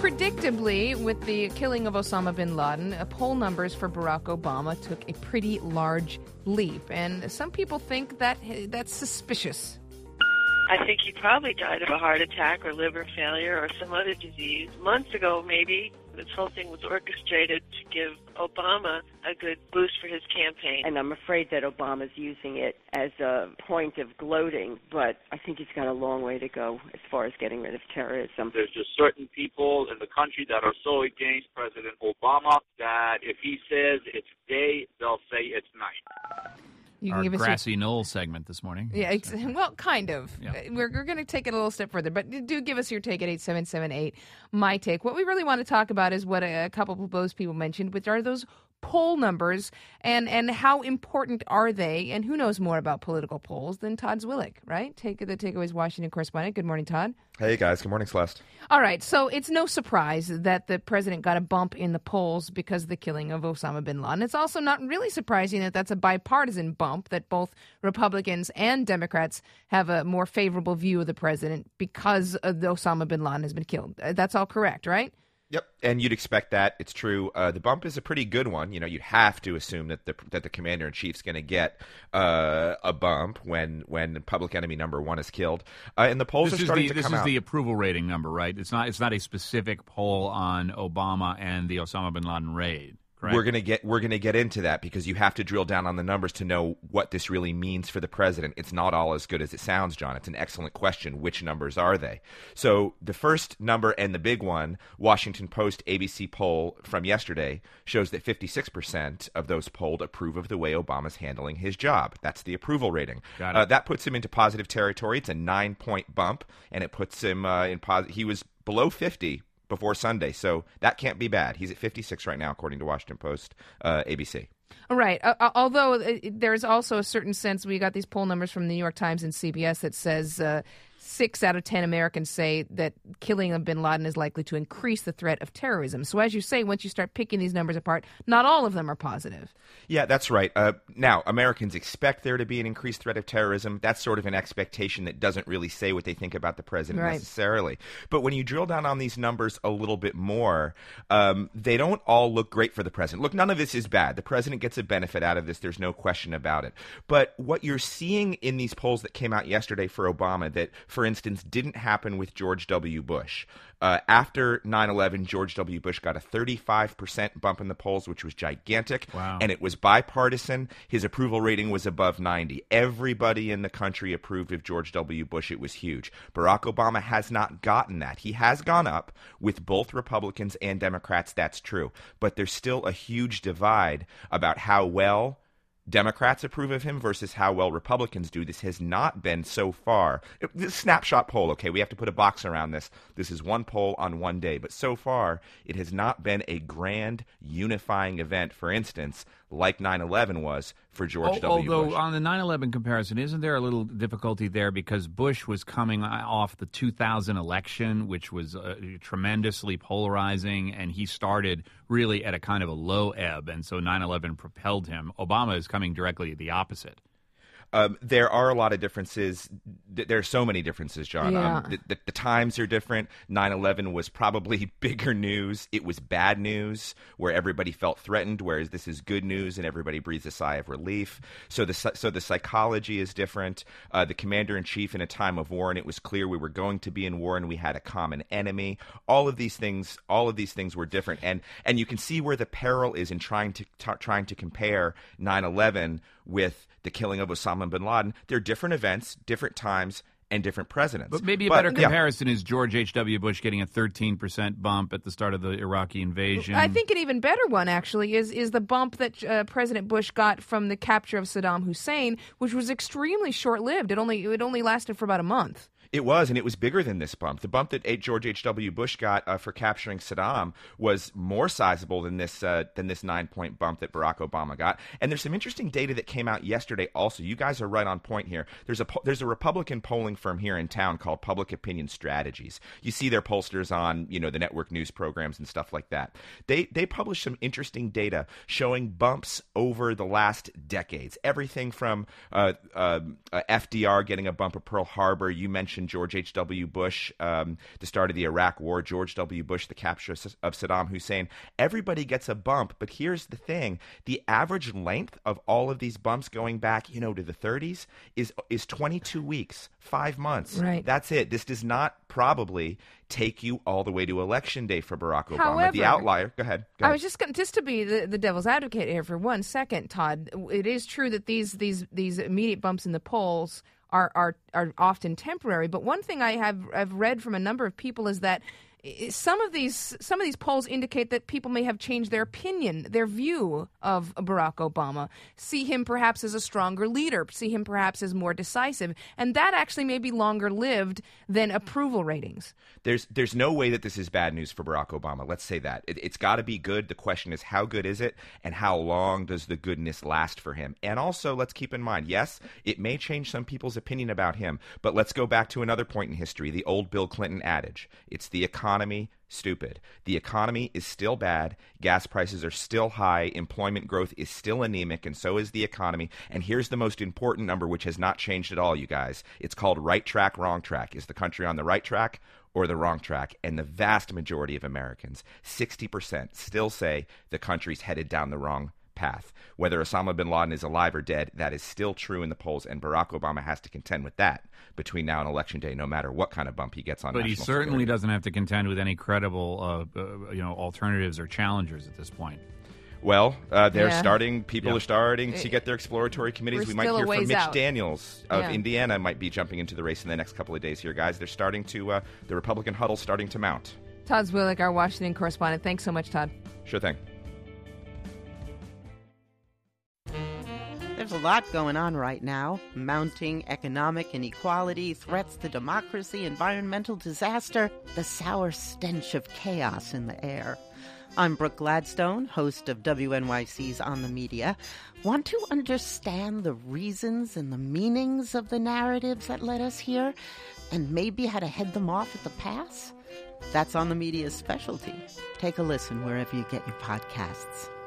Predictably, with the killing of Osama bin Laden, poll numbers for Barack Obama took a pretty large leap. And some people think that that's suspicious. I think he probably died of a heart attack or liver failure or some other disease. Months ago, maybe, this whole thing was orchestrated to give Obama a good boost for his campaign. And I'm afraid that Obama's using it as a point of gloating, but I think he's got a long way to go as far as getting rid of terrorism. There's just certain people in the country that are so against President Obama that if he says it's day, they'll say it's night. Our grassy knoll segment this morning. Yeah, well, kind of. Yeah. We're going to take it a little step further, but do give us your take at 8778, my take. What we really want to talk about is what a couple of those people mentioned, which are those poll numbers and how important are they, and who knows more about political polls than Todd Zwillich, right? The Takeaways Washington correspondent. Good morning, Todd. Hey, guys. Good morning, Celeste. All right, so it's no surprise that the president got a bump in the polls because of the killing of Osama bin Laden. It's also not really surprising that that's a bipartisan bump, that both Republicans and Democrats have a more favorable view of the president because of the Osama bin Laden has been killed. That's all correct, right? Yep, and you'd expect that. It's true. The bump is a pretty good one. You know, you'd have to assume that the commander-in-chief's going to get a bump when public enemy number one is killed. And the polls are starting to come out. This is the approval rating number, right? It's not a specific poll on Obama and the Osama bin Laden raid. Correct? We're gonna get into that because you have to drill down on the numbers to know what this really means for the president. It's not all as good as it sounds, John. It's an excellent question. Which numbers are they? So the first number and the big one, Washington Post ABC poll from yesterday, shows that 56% of those polled approve of the way Obama's handling his job. That's the approval rating. Got it. That puts him into positive territory. It's a 9-point bump, and it puts him in positive. He was below 50 before Sunday, so that can't be bad. He's at 56 right now, according to Washington Post, ABC. Right. Although there's also a certain sense, we got these poll numbers from the New York Times and CBS that says 6 out of 10 Americans say that killing of bin Laden is likely to increase the threat of terrorism. So as you say, once you start picking these numbers apart, not all of them are positive. Yeah, that's right. Now, Americans expect there to be an increased threat of terrorism. That's sort of an expectation that doesn't really say what they think about the president necessarily. But when you drill down on these numbers a little bit more, they don't all look great for the president. Look, none of this is bad. The president gets a benefit out of this. There's no question about it. But what you're seeing in these polls that came out yesterday for Obama that, for instance, didn't happen with George W. Bush. After 9/11, George W. Bush got a 35% bump in the polls, which was gigantic. Wow. And it was bipartisan. His approval rating was above 90. Everybody in the country approved of George W. Bush. It was huge. Barack Obama has not gotten that. He has gone up with both Republicans and Democrats. That's true. But there's still a huge divide about how well Democrats approve of him versus how well Republicans do. This has not been so far. This snapshot poll, okay, we have to put a box around this. This is one poll on one day. But so far, it has not been a grand unifying event, for instance, like 9/11 was for George W. Bush. Although on the 9/11 comparison, isn't there a little difficulty there because Bush was coming off the 2000 election, which was tremendously polarizing, and he started really at a kind of a low ebb, and so 9/11 propelled him. Obama is coming directly the opposite. There are a lot of differences. There are so many differences, John. Yeah. The times are different. 9/11 was probably bigger news. It was bad news where everybody felt threatened, whereas this is good news and everybody breathes a sigh of relief. So the psychology is different. The commander-in-chief in a time of war, and it was clear we were going to be in war and we had a common enemy. All of these things were different. And you can see where the peril is in trying to compare 9/11 with the killing of Osama bin Laden. They're different events, different times, and different presidents. But maybe a better comparison is George H.W. Bush getting a 13% bump at the start of the Iraqi invasion. I think an even better one, actually, is the bump that President Bush got from the capture of Saddam Hussein, which was extremely short-lived. It only lasted for about a month. It was, and it was bigger than this bump. The bump that George H.W. Bush got for capturing Saddam was more sizable than this 9-point bump that Barack Obama got. And there's some interesting data that came out yesterday also. You guys are right on point here. There's a Republican polling firm here in town called Public Opinion Strategies. You see their pollsters on, the network news programs and stuff like that. They published some interesting data showing bumps over the last decades. Everything from FDR getting a bump at Pearl Harbor. You mentioned election, George H.W. Bush, the start of the Iraq War, George W. Bush, the capture of Saddam Hussein. Everybody gets a bump, but here's the thing. The average length of all of these bumps going back, to the 30s is 22 weeks, 5 months. Right. That's it. This does not probably take you all the way to Election Day for Barack Obama. However, the outlier. Go ahead. I was just to be the devil's advocate here for 1 second, Todd. It is true that these immediate bumps in the polls are often temporary. But one thing I've read from a number of people is that some of these polls indicate that people may have changed their opinion, their view of Barack Obama, see him perhaps as a stronger leader, see him perhaps as more decisive, and that actually may be longer lived than approval ratings. There's no way that this is bad news for Barack Obama. Let's say that. It's got to be good. The question is, how good is it, and how long does the goodness last for him? And also, let's keep in mind, yes, it may change some people's opinion about him, but let's go back to another point in history, the old Bill Clinton adage. It's the economy, stupid. The economy is still bad. Gas prices are still high. Employment growth is still anemic, and so is the economy. And here's the most important number, which has not changed at all, you guys. It's called right track, wrong track. Is the country on the right track or the wrong track? And the vast majority of Americans, 60%, still say the country's headed down the wrong path. Whether Osama bin Laden is alive or dead, that is still true in the polls, and Barack Obama has to contend with that between now and Election Day, no matter what kind of bump he gets on national security. But he certainly security. doesn't have to contend with any credible alternatives or challengers at this point. Well, they're Yeah. starting. People are starting to get their exploratory committees. We're We might still a hear from ways Mitch out. Daniels of Yeah. Indiana might be jumping into the race in the next couple of days here, guys. They're starting to the Republican huddle starting to mount. Todd Zwillich, our Washington correspondent. Thanks so much, Todd. Sure thing. There's a lot going on right now. Mounting economic inequality, threats to democracy, environmental disaster, the sour stench of chaos in the air. I'm Brooke Gladstone, host of WNYC's On the Media. Want to understand the reasons and the meanings of the narratives that led us here, and maybe how to head them off at the pass? That's On the Media's specialty. Take a listen wherever you get your podcasts.